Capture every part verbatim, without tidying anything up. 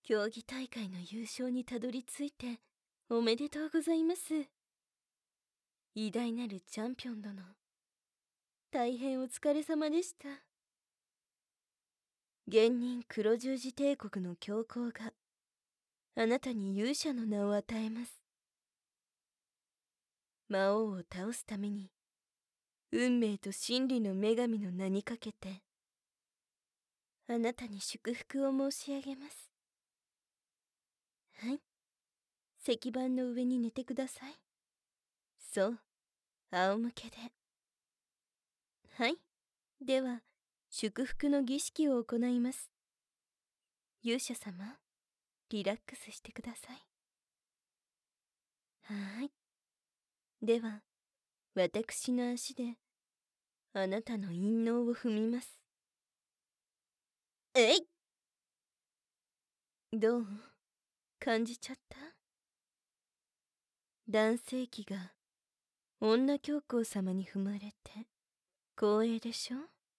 競技大会の優勝にたどり着いておめでとうございます。偉大なるチャンピオン殿、大変お疲れ様でした。現任黒十字帝国の教皇があなたに勇者の名を与えます。魔王を倒すために運命と真理の女神の名にかけてあなたに祝福を申し上げます。はい、石板の上に寝てください。そう、仰向けで。はい、では祝福の儀式を行います。勇者様、リラックスしてください。はーい。では私の足であなたの陰嚢を踏みます。えい！どう？感じちゃった？男性器が女教皇様に踏まれて光栄でしょ？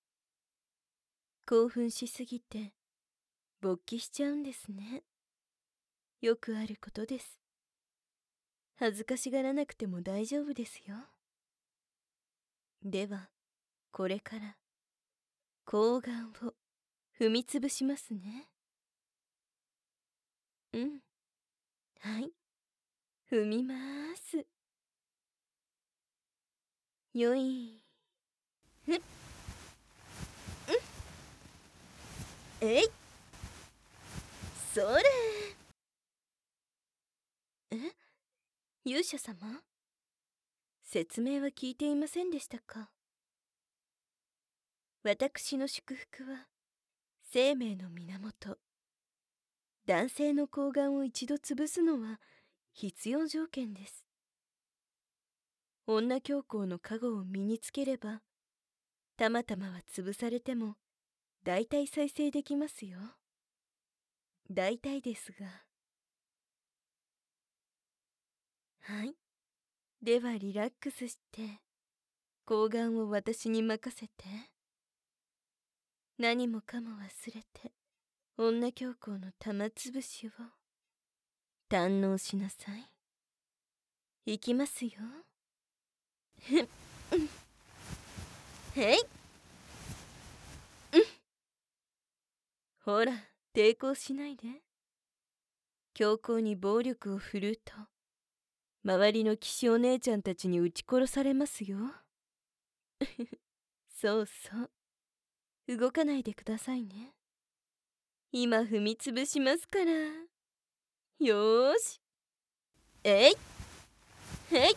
興奮しすぎて勃起しちゃうんですね。よくあることです。恥ずかしがらなくても大丈夫ですよ。ではこれから睾丸を踏みつぶしますね。うん、はい、踏みまーす。よい、ふっ、うん、えい、それ。え、勇者様、説明は聞いていませんでしたか？私の祝福は生命の源。男性の睾丸を一度潰すのは必要条件です。女教皇の加護を身につければたまたまは潰されても大体再生できますよ。大体ですが。はい、ではリラックスして睾丸を私に任せて。何もかも忘れて女教皇の玉つぶしを堪能しなさい。いきますよ。ふっ、へい、うん、ほら抵抗しないで。教皇に暴力を振るうと周りの騎士お姉ちゃんたちに撃ち殺されますよ。そうそう、動かないでくださいね。今踏みつぶしますから。よーし、えい、へい、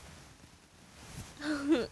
うん、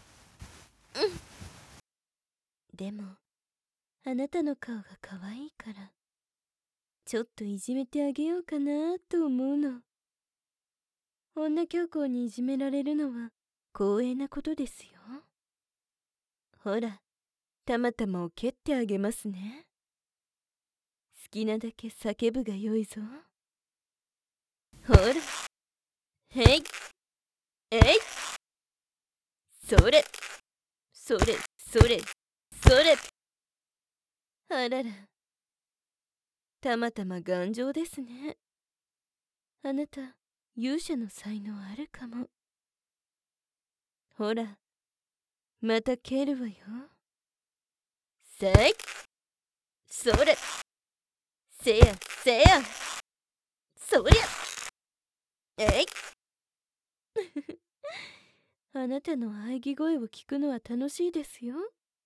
でもあなたの顔が可愛いからちょっといじめてあげようかなと思うの。女教皇にいじめられるのは光栄なことですよ。ほら、たまたまを蹴ってあげますね。好きなだけ叫ぶがよいぞ。ほら、へい、えい、それ、それ、それ、それ。あらら、たまたま頑丈ですね。あなた勇者の才能あるかも。ほら、また蹴るわよ。せい、それ、せやせや、そりゃ、えい。あなたの喘ぎ声を聞くのは楽しいですよ。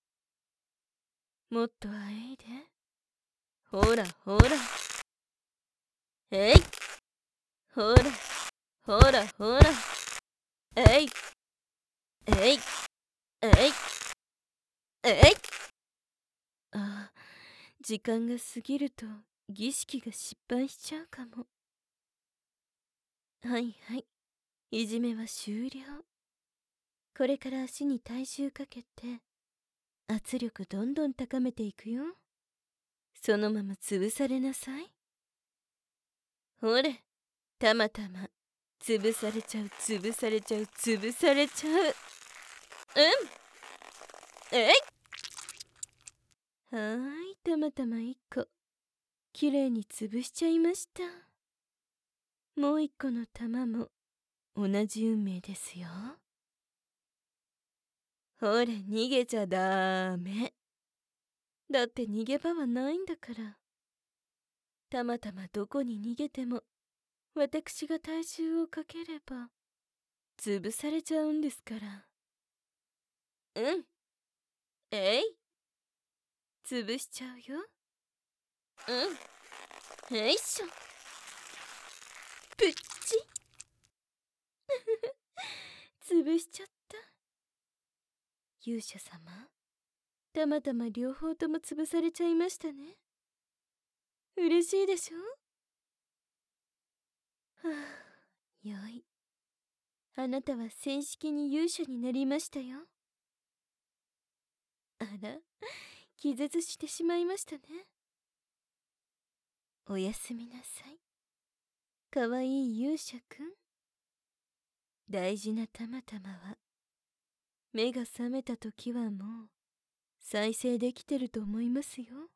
もっとあえいで。ほらほら、えい、ほらほらほら、えいえいえいえい。ああ、時間が過ぎると儀式が失敗しちゃうかも。はいはい、いじめは終了。これから足に体重かけて圧力どんどん高めていくよ。そのまま潰されなさい。ほれ、たまたま潰されちゃう潰されちゃう潰されちゃう。うん、えい。はーい、たまたま一個きれいに潰しちゃいました。もう一個の玉も同じ運命ですよ。ほら逃げちゃダメ。だって逃げ場はないんだから。たまたまどこに逃げても私が体重をかければ潰されちゃうんですから。うん、えい、潰しちゃうよ。うん、えいっしょ、プッチ潰しちゃった。勇者様、たまたま両方とも潰されちゃいましたね。嬉しいでしょ。はあ、よい。あなたは正式に勇者になりましたよ。あら、気絶してしまいましたね。おやすみなさい、かわいい勇者くん。大事なたまたまは目が覚めた時はもう再生できてると思いますよ。